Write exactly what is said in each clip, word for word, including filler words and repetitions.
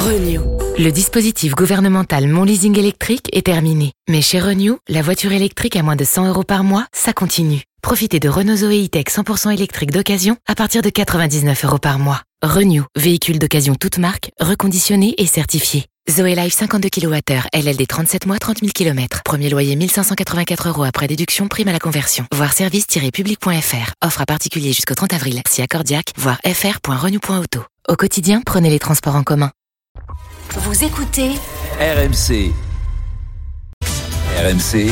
Renew. Le dispositif gouvernemental Mon Leasing électrique est terminé. Mais chez Renew, la voiture électrique à moins de cent euros par mois, ça continue. Profitez de Renault Zoé E-Tech cent pour cent électrique d'occasion à partir de quatre-vingt-dix-neuf euros par mois. Renew, véhicule d'occasion toute marque, reconditionné et certifié. Zoé Life cinquante-deux kilowattheures, L L D trente-sept mois, trente mille kilomètres. Premier loyer mille cinq cent quatre-vingt-quatre euros après déduction, prime à la conversion. Voir service tiret public point f r. Offre à particulier jusqu'au trente avril. Si accordiaque, voir f r point renew point auto. Au quotidien, prenez les transports en commun. Vous écoutez R M C. R M C.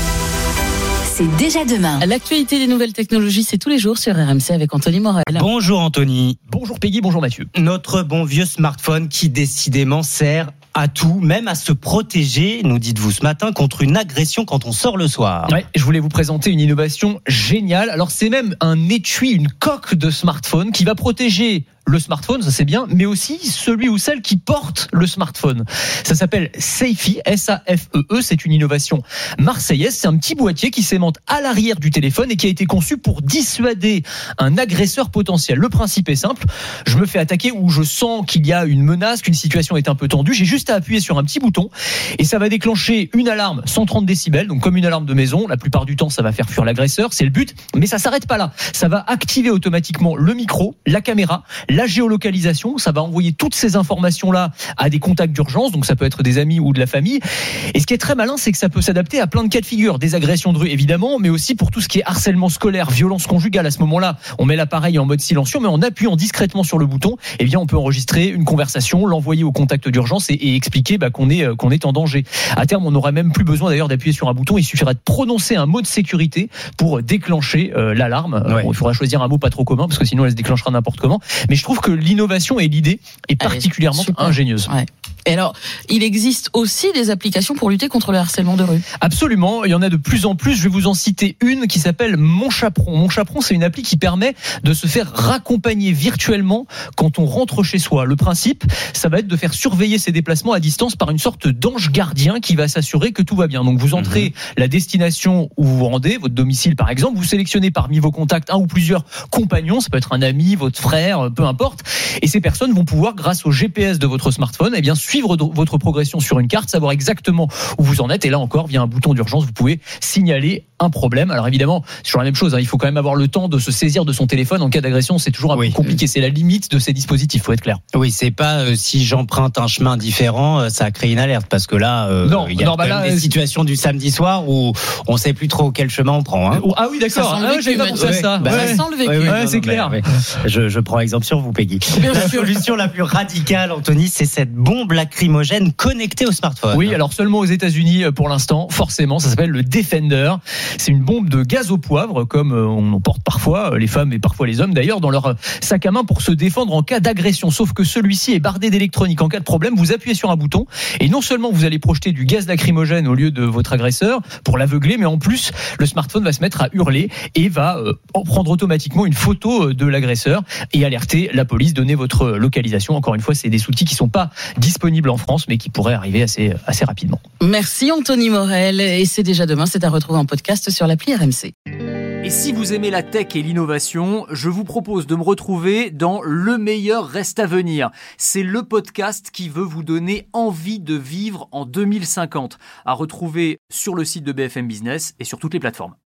C'est déjà demain. L'actualité des nouvelles technologies, c'est tous les jours sur R M C avec Anthony Morel. Bonjour Anthony. Bonjour Peggy, bonjour Mathieu. Notre bon vieux smartphone qui décidément sert à tout, même à se protéger, nous dites-vous ce matin, contre une agression quand on sort le soir. Ouais, je voulais vous présenter une innovation géniale. Alors c'est même un étui, une coque de smartphone qui va protéger le smartphone, ça c'est bien, mais aussi celui ou celle qui porte le smartphone. Ça s'appelle Safee, S A F E E, c'est une innovation marseillaise. C'est un petit boîtier qui s'aimante à l'arrière du téléphone et qui a été conçu pour dissuader un agresseur potentiel. Le principe est simple, je me fais attaquer ou je sens qu'il y a une menace, qu'une situation est un peu tendue, j'ai juste à appuyer sur un petit bouton et ça va déclencher une alarme cent trente décibels, donc comme une alarme de maison. La plupart du temps, ça va faire fuir l'agresseur, c'est le but, mais ça s'arrête pas là. Ça va activer automatiquement le micro, la caméra, la géolocalisation, ça va envoyer toutes ces informations-là à des contacts d'urgence, donc ça peut être des amis ou de la famille. Et ce qui est très malin, c'est que ça peut s'adapter à plein de cas de figure, des agressions de rue évidemment, mais aussi pour tout ce qui est harcèlement scolaire, violence conjugale. À ce moment-là, on met l'appareil en mode silencieux, mais en appuyant discrètement sur le bouton, eh bien on peut enregistrer une conversation, l'envoyer au contact d'urgence et, et expliquer bah, qu'on est qu'on est en danger. À terme, on n'aura même plus besoin d'ailleurs d'appuyer sur un bouton, il suffira de prononcer un mot de sécurité pour déclencher euh, l'alarme. Ouais. Bon, il faudra choisir un mot pas trop commun parce que sinon elle se déclenchera n'importe comment. Mais je trouve que l'innovation et l'idée est particulièrement Super. ingénieuse. Ouais. Et alors, il existe aussi des applications pour lutter contre le harcèlement de rue. Absolument, il y en a de plus en plus. Je vais vous en citer une qui s'appelle Mon Chaperon. Mon Chaperon, c'est une appli qui permet de se faire raccompagner virtuellement quand on rentre chez soi. Le principe, ça va être de faire surveiller ses déplacements à distance par une sorte d'ange gardien qui va s'assurer que tout va bien. Donc vous entrez mmh. la destination où vous vous rendez, votre domicile par exemple, vous sélectionnez parmi vos contacts un ou plusieurs compagnons, ça peut être un ami, votre frère, peu importe, et ces personnes vont pouvoir, grâce au G P S de votre smartphone, eh bien suivre votre progression sur une carte, savoir exactement où vous en êtes, et là encore, via un bouton d'urgence, vous pouvez signaler un problème. Alors évidemment, c'est toujours la même chose, hein. Il faut quand même avoir le temps de se saisir de son téléphone en cas d'agression, c'est toujours un oui. peu compliqué, c'est la limite de ces dispositifs, faut être clair. Oui, c'est pas euh, si j'emprunte un chemin différent, euh, ça crée une alerte, parce que là, euh, non, il y a non, bah là, des euh, situations du samedi soir où on sait plus trop quel chemin on prend. Hein. Ah oui, d'accord, ah, j'avais pas pensé à ça. Bah, ouais. Ça sent le vécu. Ouais, ouais, ouais, c'est non, clair. Mais, mais, je, je prends exemple sur vous, Peggy. Bien la sûr. solution la plus radicale, Anthony, c'est cette bombe lacrymogène connectée au smartphone. Oui, alors seulement aux États-Unis pour l'instant, forcément, ça s'appelle le Defender. C'est une bombe de gaz au poivre, comme on en porte parfois, les femmes et parfois les hommes d'ailleurs, dans leur sac à main pour se défendre en cas d'agression. Sauf que celui-ci est bardé d'électronique. En cas de problème, vous appuyez sur un bouton et non seulement vous allez projeter du gaz lacrymogène au lieu de votre agresseur pour l'aveugler, mais en plus, le smartphone va se mettre à hurler et va euh, prendre automatiquement une photo de l'agresseur et alerter la police, donner votre localisation. Encore une fois, c'est des outils qui sont pas disponibles en France, mais qui pourraient arriver assez, assez rapidement. Merci Anthony Morel, et c'est déjà demain, c'est à retrouver en podcast sur l'appli R M C. Et si vous aimez la tech et l'innovation, je vous propose de me retrouver dans Le meilleur reste à venir. C'est le podcast qui veut vous donner envie de vivre en deux mille cinquante, à retrouver sur le site de B F M Business et sur toutes les plateformes.